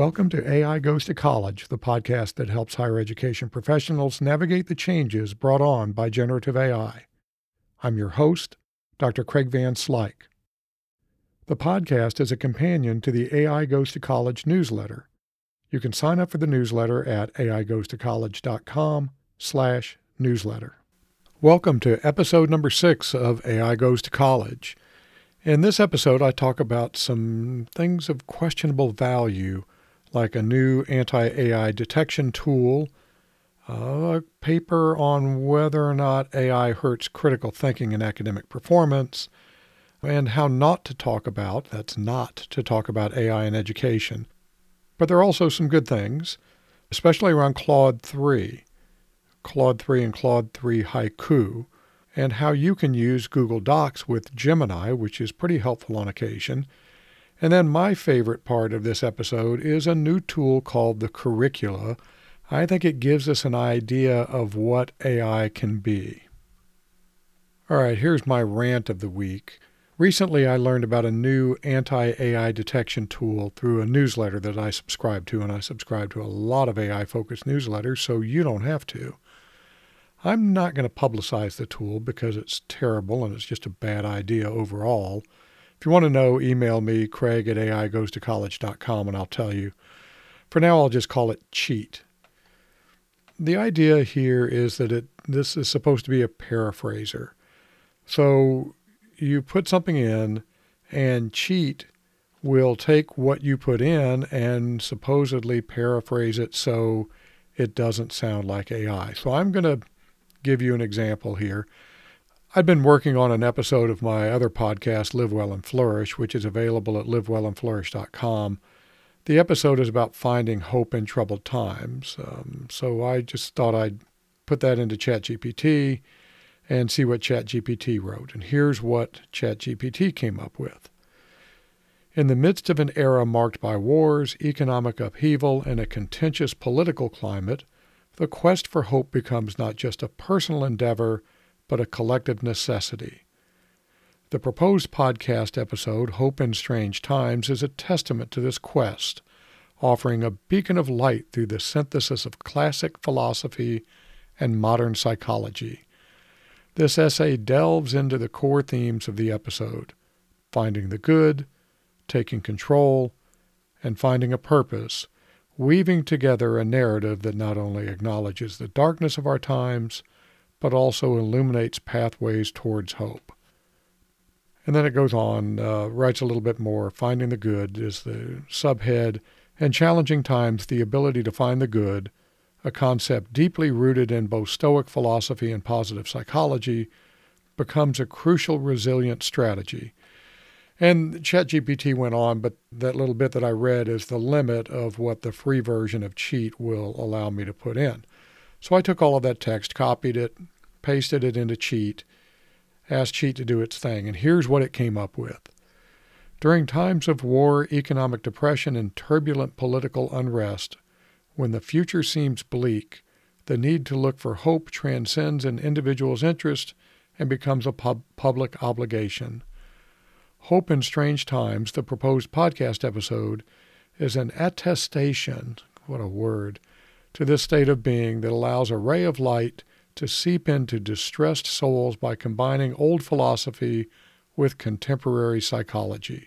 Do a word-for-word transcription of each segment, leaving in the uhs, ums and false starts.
Welcome to A I Goes to College, the podcast that helps higher education professionals navigate the changes brought on by generative A I. I'm your host, Doctor Craig Van Slyke. The podcast is a companion to the A I Goes to College newsletter. You can sign up for the newsletter at aigoestocollege.com slash newsletter. Welcome to episode number six of A I Goes to College. In this episode, I talk about some things of questionable value, like a new anti-A I detection tool, a paper on whether or not A I hurts critical thinking and academic performance, and how not to talk about, that's not to talk about A I in education. But there are also some good things, especially around Claude three, Claude three and Claude three Haiku, and how you can use Google Docs with Gemini, which is pretty helpful on occasion. And then my favorite part of this episode is a new tool called the Curricula. I think it gives us an idea of what A I can be. All right, here's my rant of the week. Recently, I learned about a new anti-A I detection tool through a newsletter that I subscribe to, and I subscribe to a lot of A I-focused newsletters, so you don't have to. I'm not going to publicize the tool because it's terrible and it's just a bad idea overall. If you want to know, email me, Craig at A I goes to college dot com, and I'll tell you. For now, I'll just call it Cheat. The idea here is that it this is supposed to be a paraphraser. So you put something in, and Cheat will take what you put in and supposedly paraphrase it so it doesn't sound like A I. So I'm going to give you an example here. I've been working on an episode of my other podcast, Live Well and Flourish, which is available at live well and flourish dot com. The episode is about finding hope in troubled times. Um, so I just thought I'd put that into ChatGPT and see what ChatGPT wrote. And here's what ChatGPT came up with. In the midst of an era marked by wars, economic upheaval, and a contentious political climate, the quest for hope becomes not just a personal endeavor, but a collective necessity. The proposed podcast episode, Hope in Strange Times, is a testament to this quest, offering a beacon of light through the synthesis of classic philosophy and modern psychology. This essay delves into the core themes of the episode: finding the good, taking control, and finding a purpose, weaving together a narrative that not only acknowledges the darkness of our times, but also illuminates pathways towards hope. And then it goes on, uh, writes a little bit more. Finding the good is the subhead, and challenging times, the ability to find the good, a concept deeply rooted in both Stoic philosophy and positive psychology, becomes a crucial resilient strategy. And ChatGPT went on, but that little bit that I read is the limit of what the free version of Cheat will allow me to put in. So I took all of that text, copied it, pasted it into Cheat, asked Cheat to do its thing, and here's what it came up with. During times of war, economic depression, and turbulent political unrest, when the future seems bleak, the need to look for hope transcends an individual's interest and becomes a pub- public obligation. Hope in Strange Times, the proposed podcast episode, is an attestation, what a word, to this state of being that allows a ray of light to seep into distressed souls by combining old philosophy with contemporary psychology.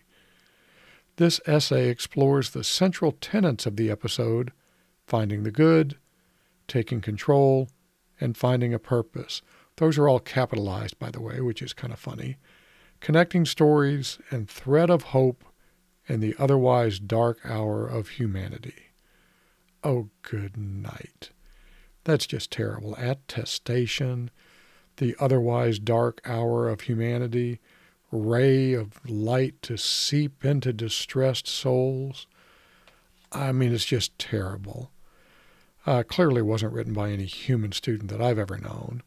This essay explores the central tenets of the episode: finding the good, taking control, and finding a purpose. Those are all capitalized, by the way, which is kind of funny. Connecting stories and thread of hope in the otherwise dark hour of humanity. Oh, good night. That's just terrible. Attestation, the otherwise dark hour of humanity, ray of light to seep into distressed souls. I mean, it's just terrible. Uh, clearly wasn't written by any human student that I've ever known.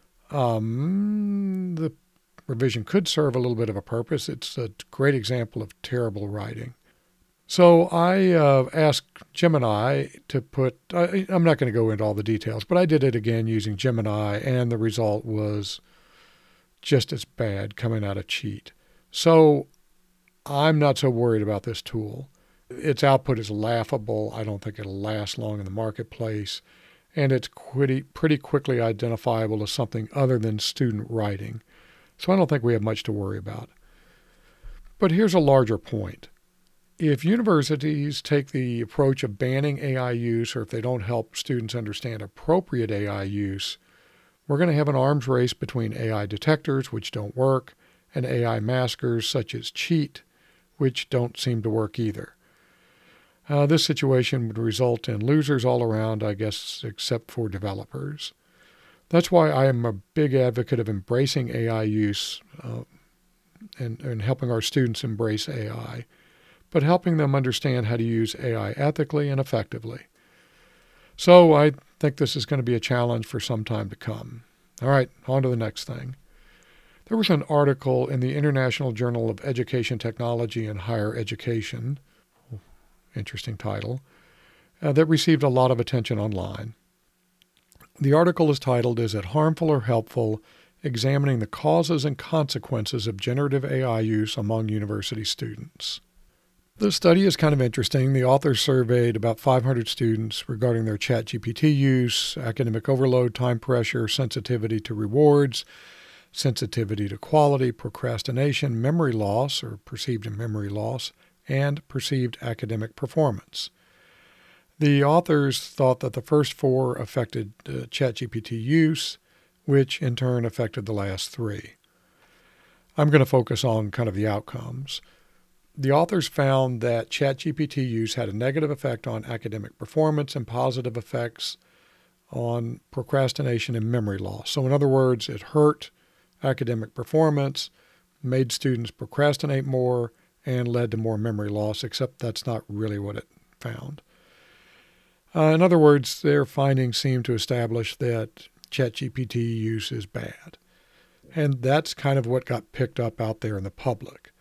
Um, the revision could serve a little bit of a purpose. It's a great example of terrible writing. So I uh, asked Gemini to put, I, I'm not going to go into all the details, but I did it again using Gemini, and the result was just as bad coming out of Cheat. So I'm not so worried about this tool. Its output is laughable. I don't think it'll last long in the marketplace. And it's pretty, pretty quickly identifiable as something other than student writing. So I don't think we have much to worry about. But here's a larger point. If universities take the approach of banning A I use, or if they don't help students understand appropriate A I use, we're going to have an arms race between A I detectors, which don't work, and A I maskers such as Cheat, which don't seem to work either. Uh, this situation would result in losers all around, I guess, except for developers. That's why I am a big advocate of embracing A I use uh, and, and helping our students embrace A I, but helping them understand how to use A I ethically and effectively. So I think this is going to be a challenge for some time to come. All right, on to the next thing. There was an article in the International Journal of Education Technology and Higher Education, interesting title, uh, that received a lot of attention online. The article is titled, "Is it harmful or helpful? Examining the causes and consequences of generative A I use among university students." The study is kind of interesting. The authors surveyed about five hundred students regarding their ChatGPT use, academic overload, time pressure, sensitivity to rewards, sensitivity to quality, procrastination, memory loss or perceived memory loss, and perceived academic performance. The authors thought that the first four affected uh, ChatGPT use, which in turn affected the last three. I'm going to focus on kind of the outcomes. The authors found that ChatGPT use had a negative effect on academic performance and positive effects on procrastination and memory loss. So in other words, it hurt academic performance, made students procrastinate more, and led to more memory loss, except that's not really what it found. Uh, in other words, their findings seem to establish that ChatGPT use is bad. And that's kind of what got picked up out there in the public.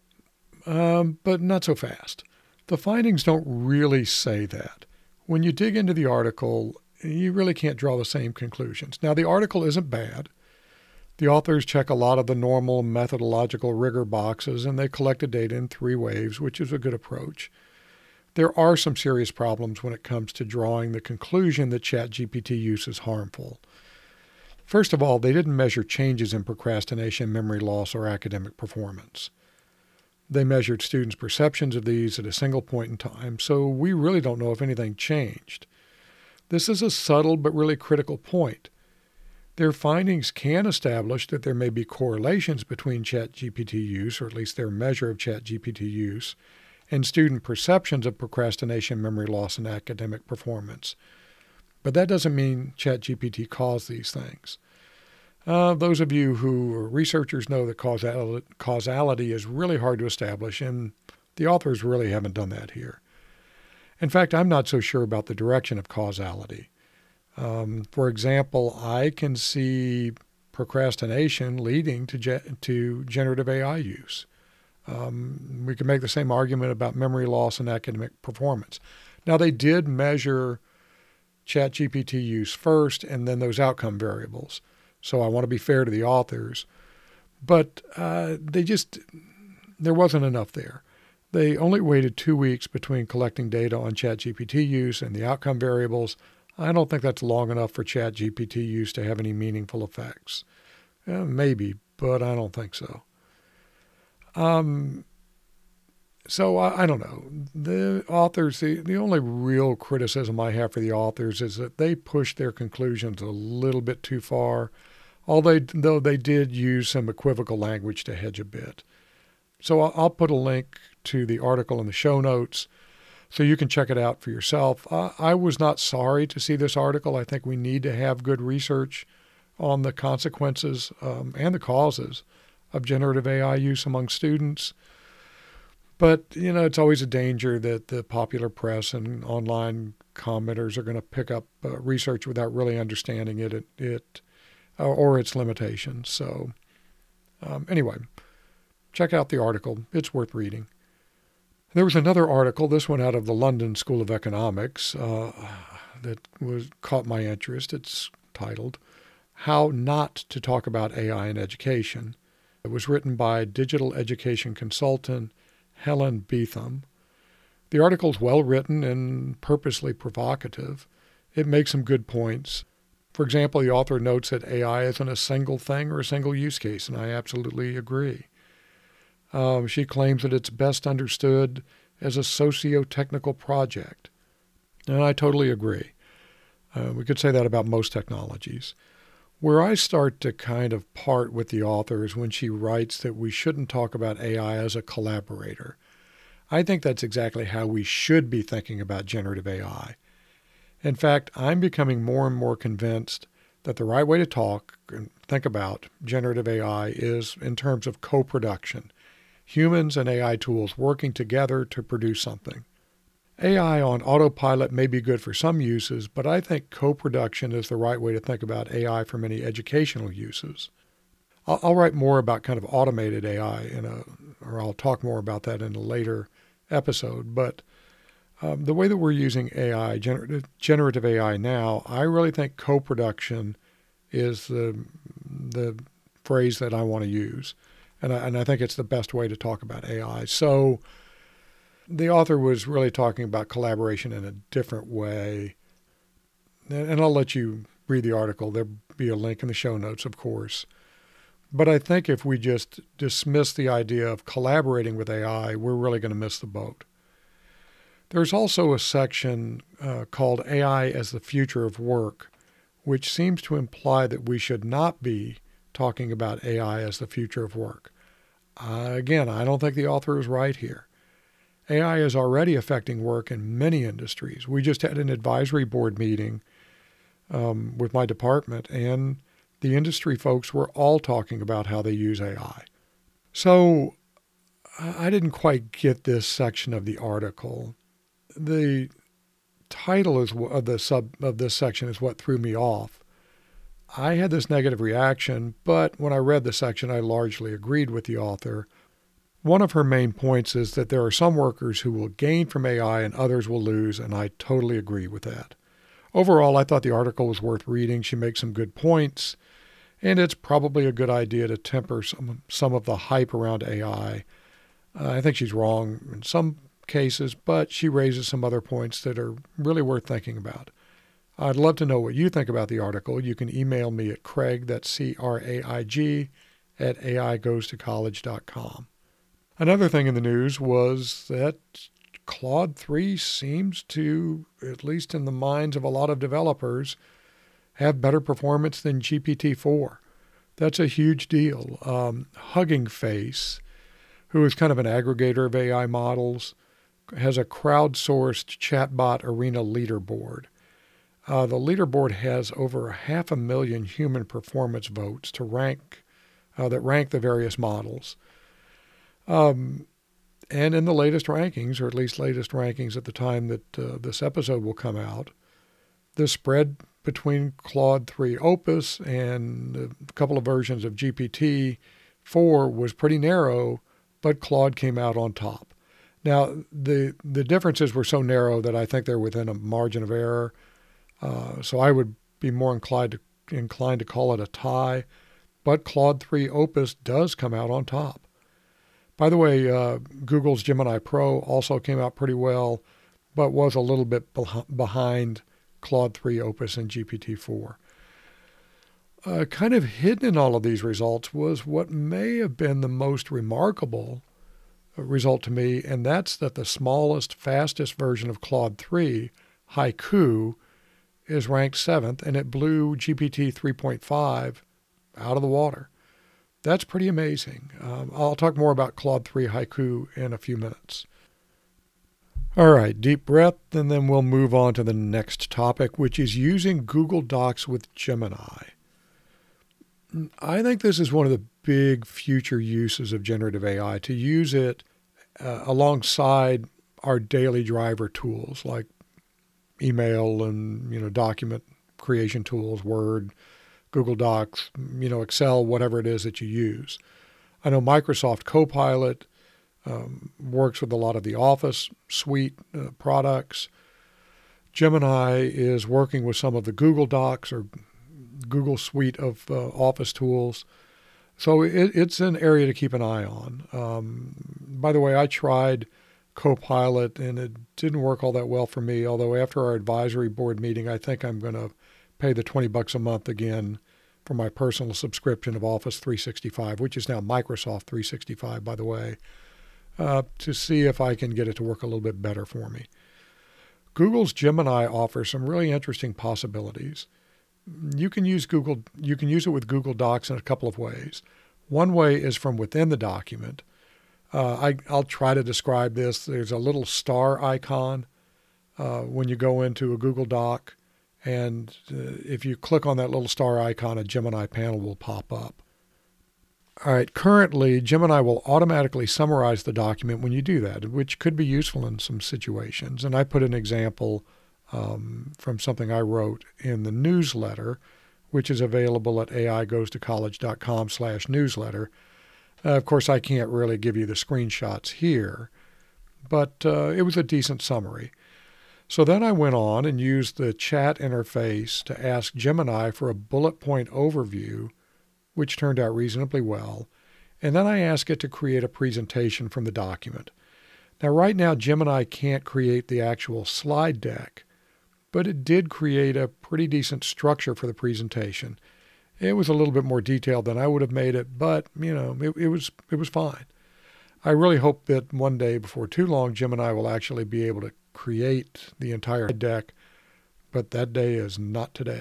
Um, but not so fast. The findings don't really say that. When you dig into the article, you really can't draw the same conclusions. Now, the article isn't bad. The authors check a lot of the normal methodological rigor boxes, and they collected data in three waves, which is a good approach. There are some serious problems when it comes to drawing the conclusion that ChatGPT use is harmful. First of all, they didn't measure changes in procrastination, memory loss, or academic performance. They measured students' perceptions of these at a single point in time, so we really don't know if anything changed. This is a subtle but really critical point. Their findings can establish that there may be correlations between ChatGPT use, or at least their measure of ChatGPT use, and student perceptions of procrastination, memory loss, and academic performance. But that doesn't mean ChatGPT caused these things. Uh, those of you who are researchers know that causal- causality is really hard to establish, and the authors really haven't done that here. In fact, I'm not so sure about the direction of causality. Um, for example, I can see procrastination leading to, ge- to generative A I use. Um, we can make the same argument about memory loss and academic performance. Now, they did measure ChatGPT use first and then those outcome variables. So I want to be fair to the authors. But uh, they just, there wasn't enough there. They only waited two weeks between collecting data on ChatGPT use and the outcome variables. I don't think that's long enough for ChatGPT use to have any meaningful effects. Uh, maybe, but I don't think so. Um, so I, I don't know. The authors, the, the only real criticism I have for the authors is that they pushed their conclusions a little bit too far, although though they did use some equivocal language to hedge a bit. So I'll, I'll put a link to the article in the show notes so you can check it out for yourself. I, I was not sorry to see this article. I think we need to have good research on the consequences um, and the causes of generative A I use among students. But, you know, it's always a danger that the popular press and online commenters are going to pick up uh, research without really understanding it, it, it uh, or its limitations. So um, anyway, check out the article. It's worth reading. There was another article, this one out of the London School of Economics, uh, that was caught my interest. It's titled, "How Not to Talk About A I in Education." It was written by digital education consultant Helen Beetham. The article's well written and purposely provocative. It makes some good points. For example, the author notes that A I isn't a single thing or a single use case, and I absolutely agree. Um, she claims that it's best understood as a socio-technical project, and I totally agree. Uh, we could say that about most technologies. Where I start to kind of part with the author is when she writes that we shouldn't talk about A I as a collaborator. I think that's exactly how we should be thinking about generative A I. In fact, I'm becoming more and more convinced that the right way to talk and think about generative A I is in terms of co-production, humans and A I tools working together to produce something. A I on autopilot may be good for some uses, but I think co-production is the right way to think about A I for many educational uses. I'll, I'll write more about kind of automated A I in a, or I'll talk more about that in a later episode, but um, the way that we're using A I, generative, generative A I now, I really think co-production is the the phrase that I want to use, and I, and I think it's the best way to talk about A I. So the author was really talking about collaboration in a different way, and, and I'll let you read the article. There'll be a link in the show notes, of course. But I think if we just dismiss the idea of collaborating with A I, we're really going to miss the boat. There's also a section uh, called A I as the Future of Work, which seems to imply that we should not be talking about A I as the future of work. Uh, again, I don't think the author is right here. A I is already affecting work in many industries. We just had an advisory board meeting um, with my department, and the industry folks were all talking about how they use A I. So I didn't quite get this section of the article. The title is, of the sub of this section is what threw me off. I had this negative reaction, but when I read the section, I largely agreed with the author. One of her main points is that there are some workers who will gain from A I and others will lose, and I totally agree with that. Overall, I thought the article was worth reading. She makes some good points, and it's probably a good idea to temper some, some of the hype around A I. Uh, I think she's wrong in some cases, but she raises some other points that are really worth thinking about. I'd love to know what you think about the article. You can email me at Craig, that's C R A I G, at A I goes to college dot com. Another thing in the news was that Claude three seems to, at least in the minds of a lot of developers, have better performance than G P T four. That's a huge deal. Um, Hugging Face, who is kind of an aggregator of A I models, has a crowdsourced chatbot arena leaderboard. Uh, the leaderboard has over half a million human performance votes to rank uh, that rank the various models. Um, and in the latest rankings, or at least latest rankings at the time that uh, this episode will come out, the spread between Claude three Opus and a couple of versions of G P T four was pretty narrow, but Claude came out on top. Now, the the differences were so narrow that I think they're within a margin of error. Uh, so I would be more inclined to, inclined to call it a tie. But Claude three Opus does come out on top. By the way, uh, Google's Gemini Pro also came out pretty well, but was a little bit beh- behind Claude three Opus and G P T four. Uh, kind of hidden in all of these results was what may have been the most remarkable result to me, and that's that the smallest, fastest version of Claude three, Haiku, is ranked seventh, and it blew G P T three point five out of the water. That's pretty amazing. Um, I'll talk more about Claude three Haiku in a few minutes. All right, deep breath, and then we'll move on to the next topic, which is using Google Docs with Gemini. I think this is one of the big future uses of generative A I, to use it uh, alongside our daily driver tools like email and, you know, document creation tools, Word, Google Docs, you know, Excel, whatever it is that you use. I know Microsoft Copilot um, works with a lot of the Office suite uh, products. Gemini is working with some of the Google Docs or Google suite of uh, Office tools. So it, it's an area to keep an eye on. Um, by the way, I tried Copilot, and it didn't work all that well for me, although after our advisory board meeting, I think I'm going to pay the twenty bucks a month again for my personal subscription of Office three sixty-five, which is now Microsoft three sixty-five, by the way, uh, to see if I can get it to work a little bit better for me. Google's Gemini offers some really interesting possibilities. You can use Google, you can use it with Google Docs in a couple of ways. One way is from within the document. Uh, I, I'll try to describe this. There's a little star icon uh, when you go into a Google Doc, and uh, if you click on that little star icon, a Gemini panel will pop up. All right, currently, Gemini will automatically summarize the document when you do that, which could be useful in some situations. And I put an example um, from something I wrote in the newsletter, which is available at aigoestocollege.com slash newsletter. Uh, of course, I can't really give you the screenshots here, but uh, it was a decent summary. So then I went on and used the chat interface to ask Gemini for a bullet point overview, which turned out reasonably well. And then I asked it to create a presentation from the document. Now, right now, Gemini can't create the actual slide deck, but it did create a pretty decent structure for the presentation. It was a little bit more detailed than I would have made it, but, you know, it, it was it was fine. I really hope that one day before too long, Gemini will actually be able to create the entire deck, but that day is not today.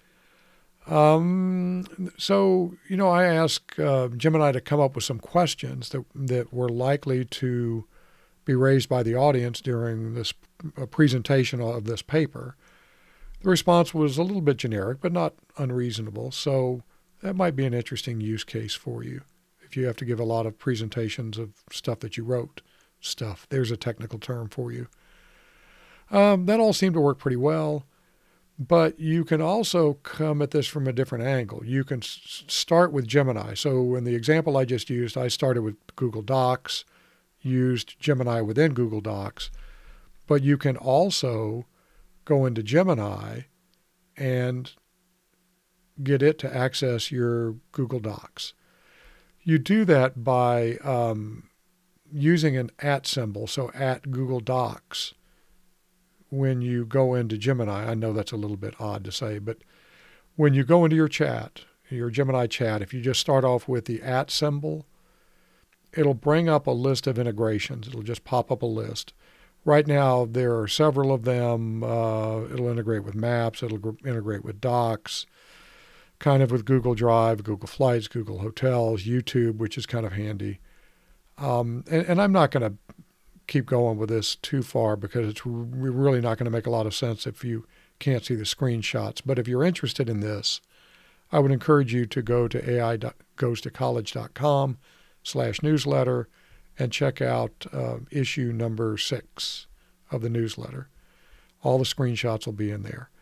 Um, so, you know, I asked uh, Gemini to come up with some questions that, that were likely to be raised by the audience during this uh, presentation of this paper. The response was a little bit generic, but not unreasonable. So that might be an interesting use case for you if you have to give a lot of presentations of stuff that you wrote. Stuff. There's a technical term for you. Um, that all seemed to work pretty well. But you can also come at this from a different angle. You can s- start with Gemini. So in the example I just used, I started with Google Docs, used Gemini within Google Docs. But you can also go into Gemini and get it to access your Google Docs. You do that by um, using an at symbol, so at Google Docs. When you go into Gemini, I know that's a little bit odd to say, but when you go into your chat, your Gemini chat, if you just start off with the at symbol, it'll bring up a list of integrations. It'll just pop up a list. Right now, there are several of them. Uh, it'll integrate with Maps. It'll gr- integrate with Docs, kind of with Google Drive, Google Flights, Google Hotels, YouTube, which is kind of handy. Um, and, and I'm not going to keep going with this too far because it's really not going to make a lot of sense if you can't see the screenshots. But if you're interested in this, I would encourage you to go to aigoestocollege.com slash newsletter and check out uh, issue number six of the newsletter. All the screenshots will be in there.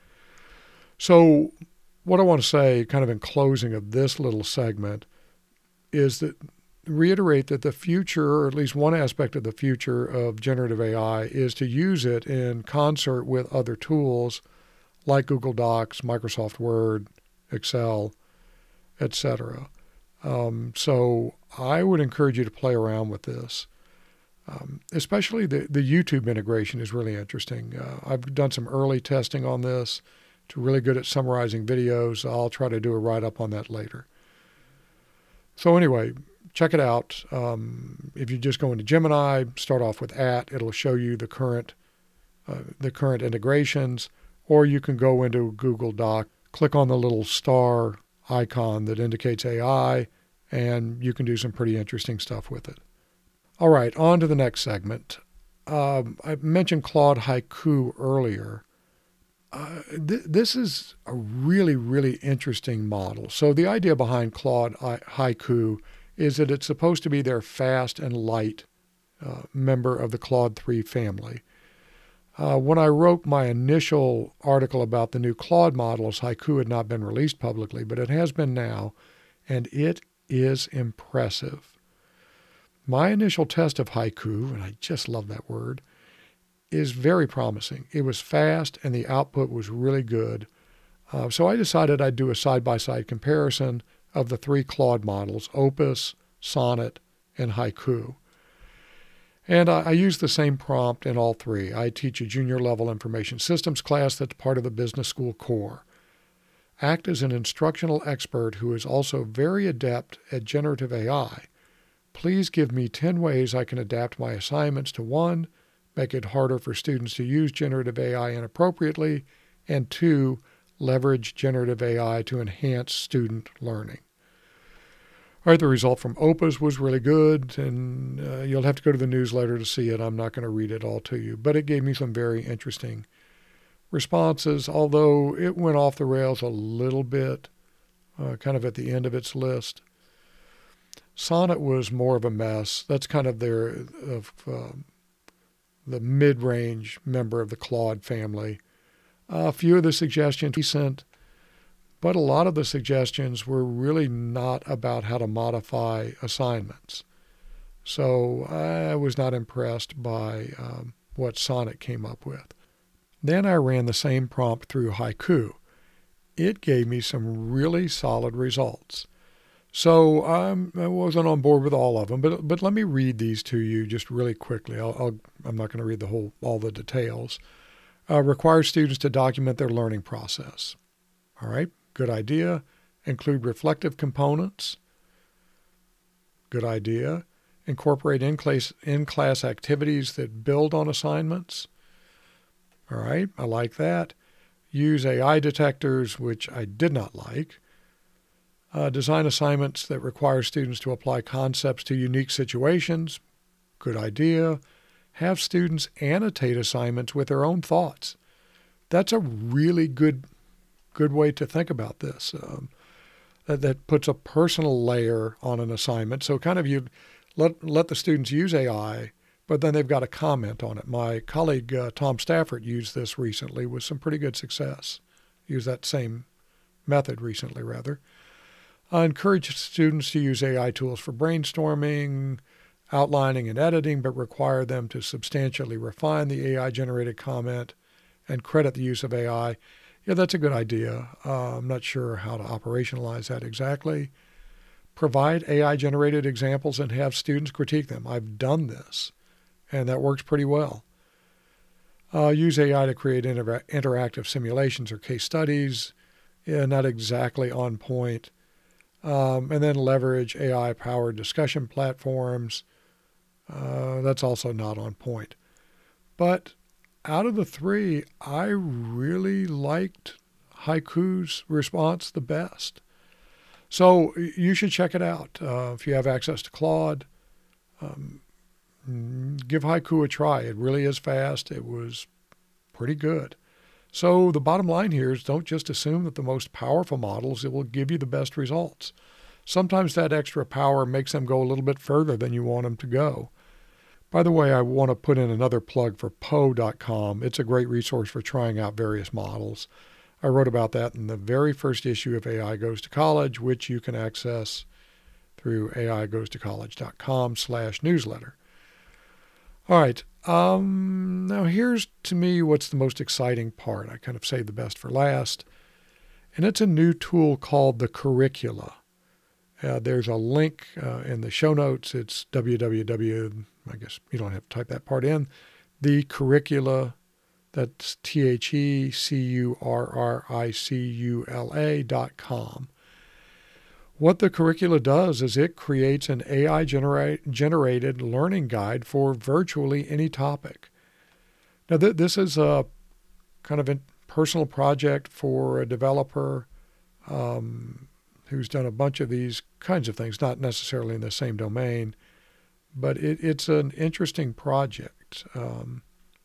So what I want to say kind of in closing of this little segment is that reiterate that the future, or at least one aspect of the future of generative A I, is to use it in concert with other tools like Google Docs, Microsoft Word, Excel, et cetera. Um, so I would encourage you to play around with this. Um, especially the, the YouTube integration is really interesting. Uh, I've done some early testing on this. It's really good at summarizing videos. I'll try to do a write-up on that later. So anyway, check it out. Um, if you just go into Gemini, start off with at, it'll show you the current uh, the current integrations, or you can go into Google Doc, click on the little star icon that indicates A I, and you can do some pretty interesting stuff with it. All right, on to the next segment. Um, I mentioned Claude Haiku earlier. Uh, th- this is a really, really interesting model. So the idea behind Claude I- Haiku is that it's supposed to be their fast and light uh, member of the Claude three family. Uh, when I wrote my initial article about the new Claude models, Haiku had not been released publicly, but it has been now, and it is impressive. My initial test of Haiku, and I just love that word, is very promising. It was fast, and the output was really good. Uh, so I decided I'd do a side-by-side comparison of the three Claude models, Opus, Sonnet, and Haiku. And I, I use the same prompt in all three. I teach a junior level information systems class that's part of the business school core. Act as an instructional expert who is also very adept at generative A I. Please give me ten ways I can adapt my assignments to one, make it harder for students to use generative A I inappropriately, and two, leverage generative A I to enhance student learning. All right, the result from OPAS was really good, and uh, you'll have to go to the newsletter to see it. I'm not going to read it all to you, but it gave me some very interesting responses, although it went off the rails a little bit, uh, kind of at the end of its list. Sonnet was more of a mess. That's kind of their of uh, the mid-range member of the Claude family. Uh, a few of the suggestions he sent, but a lot of the suggestions were really not about how to modify assignments. So I was not impressed by um, what Sonnet came up with. Then I ran the same prompt through Haiku. It gave me some really solid results. So um, I wasn't on board with all of them, but but let me read these to you just really quickly. I'll, I'll, I'm not going to read the whole all the details. Uh, require students to document their learning process. All right, good idea. Include reflective components. Good idea. Incorporate in-class, in-class activities that build on assignments. All right, I like that. Use A I detectors, which I did not like. Uh, design assignments that require students to apply concepts to unique situations. Good idea. Have students annotate assignments with their own thoughts. That's a really good good way to think about this. Um, that, that puts a personal layer on an assignment. So kind of you let, let the students use A I, but then they've got a comment on it. My colleague, uh, Tom Stafford, used this recently with some pretty good success. Used that same method recently, rather. Uh, encourage students to use A I tools for brainstorming, outlining, and editing, but require them to substantially refine the A I-generated comment and credit the use of A I. Yeah, that's a good idea. Uh, I'm not sure how to operationalize that exactly. Provide A I-generated examples and have students critique them. I've done this, and that works pretty well. Uh, use A I to create inter- interactive simulations or case studies. Yeah, not exactly on point. Um, and then leverage A I-powered discussion platforms. Uh, that's also not on point. But out of the three, I really liked Haiku's response the best. So you should check it out. Uh, if you have access to Claude, um, give Haiku a try. It really is fast. It was pretty good. So the bottom line here is don't just assume that the most powerful models, it will give you the best results. Sometimes that extra power makes them go a little bit further than you want them to go. By the way, I want to put in another plug for Poe dot com. It's a great resource for trying out various models. I wrote about that in the very first issue of A I Goes to College, which you can access through A I goes to college dot com slash newsletter. All right. Um, now here's, to me, what's the most exciting part. I kind of saved the best for last. And it's a new tool called the Curricula. Uh, there's a link uh, in the show notes. It's www, I guess you don't have to type that part in, the Curricula, that's T H E C U R R I C U L A dot com. What the Curricula does is it creates an A I-generated learning guide for virtually any topic. Now, th- this is a kind of a personal project for a developer um, who's done a bunch of these kinds of things, not necessarily in the same domain, but it, it's an interesting project. Um,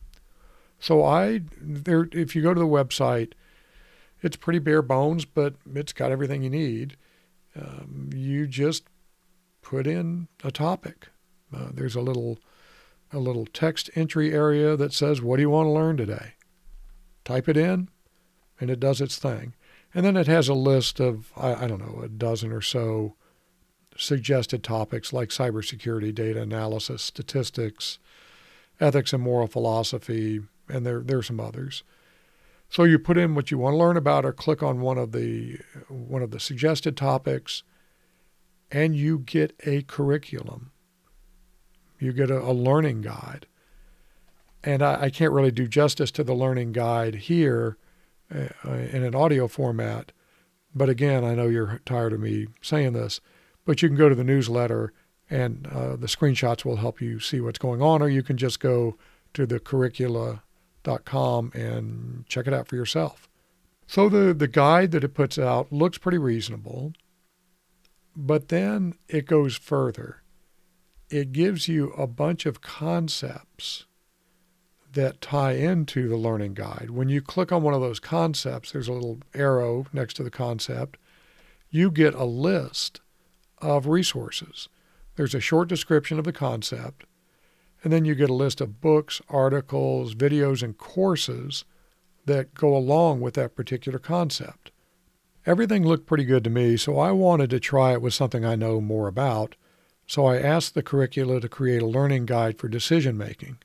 so I, there, if you go to the website, it's pretty bare bones, but it's got everything you need. Um, you just put in a topic. Uh, there's a little a little text entry area that says, what do you want to learn today? Type it in, and it does its thing. And then it has a list of, I, I don't know, a dozen or so suggested topics like cybersecurity, data analysis, statistics, ethics and moral philosophy, and there, there are some others. So you put in what you want to learn about or click on one of the one of the suggested topics, and you get a curriculum. You get a, a learning guide. And I, I can't really do justice to the learning guide here uh, in an audio format. But again, I know you're tired of me saying this, but you can go to the newsletter and uh, the screenshots will help you see what's going on, or you can just go to the curricula dot com and check it out for yourself. So the, the guide that it puts out looks pretty reasonable, but then it goes further. It gives you a bunch of concepts that tie into the learning guide. When you click on one of those concepts, there's a little arrow next to the concept. You get a list of resources. There's a short description of the concept, and then you get a list of books, articles, videos, and courses that go along with that particular concept. Everything looked pretty good to me, so I wanted to try it with something I know more about. So I asked the curricula to create a learning guide for decision making.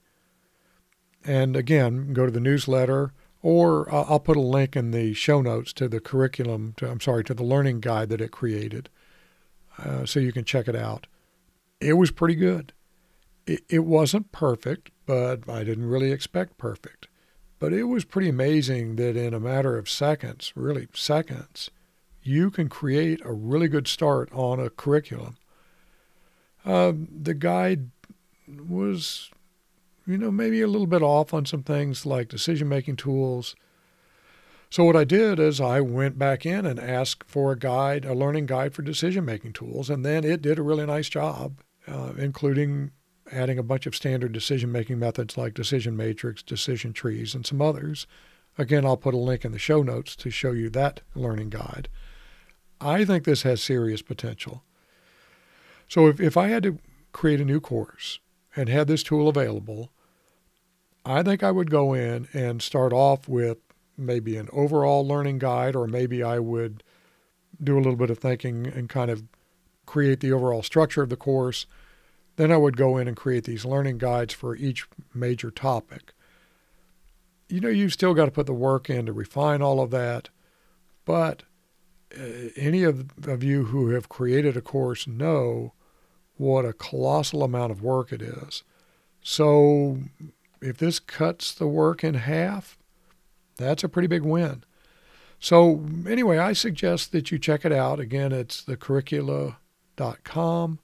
And again, go to the newsletter, or I'll put a link in the show notes to the curriculum, to, I'm sorry, to the learning guide that it created, uh, so you can check it out. It was pretty good. It, it wasn't perfect, but I didn't really expect perfect. But it was pretty amazing that in a matter of seconds, really seconds, you can create a really good start on a curriculum. Uh, the guide was, you know, maybe a little bit off on some things like decision-making tools. So what I did is I went back in and asked for a guide, a learning guide for decision-making tools, and then it did a really nice job, uh, including adding a bunch of standard decision-making methods like decision matrix, decision trees, and some others. Again, I'll put a link in the show notes to show you that learning guide. I think this has serious potential. So if, if I had to create a new course and had this tool available, I think I would go in and start off with maybe an overall learning guide, or maybe I would do a little bit of thinking and kind of create the overall structure of the course. Then I would go in and create these learning guides for each major topic. You know, you've still got to put the work in to refine all of that, but uh, any of, of you who have created a course know what a colossal amount of work it is. So if this cuts the work in half, that's a pretty big win. So anyway, I suggest that you check it out. Again, it's the curricula dot com,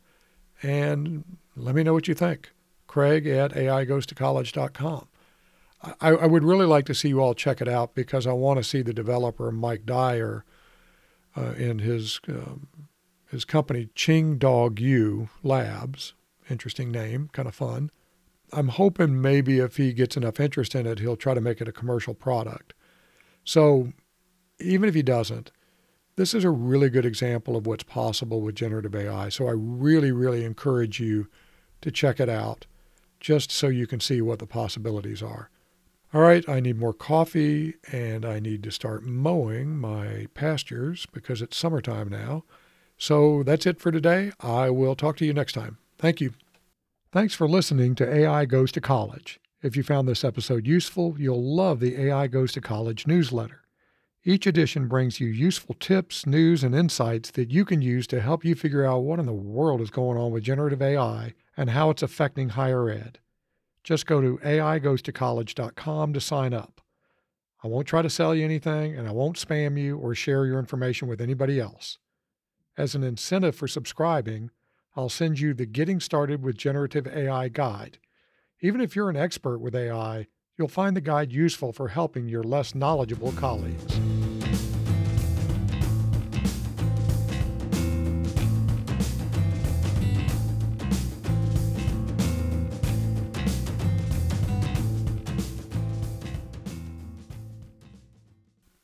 and let me know what you think. Craig at A I goes to college dot com. I, I would really like to see you all check it out because I want to see the developer, Mike Dyer, uh, in his um, his company, Ching Dog U Labs. Interesting name, kind of fun. I'm hoping maybe if he gets enough interest in it, he'll try to make it a commercial product. So even if he doesn't, this is a really good example of what's possible with generative A I. So I really, really encourage you to check it out just so you can see what the possibilities are. All right, I need more coffee and I need to start mowing my pastures because it's summertime now. So that's it for today. I will talk to you next time. Thank you. Thanks for listening to A I Goes to College. If you found this episode useful, you'll love the A I Goes to College newsletter. Each edition brings you useful tips, news, and insights that you can use to help you figure out what in the world is going on with generative A I and how it's affecting higher ed. Just go to A I goes to college dot com to sign up. I won't try to sell you anything, and I won't spam you or share your information with anybody else. As an incentive for subscribing, I'll send you the Getting Started with Generative A I guide. Even if you're an expert with A I, you'll find the guide useful for helping your less knowledgeable colleagues.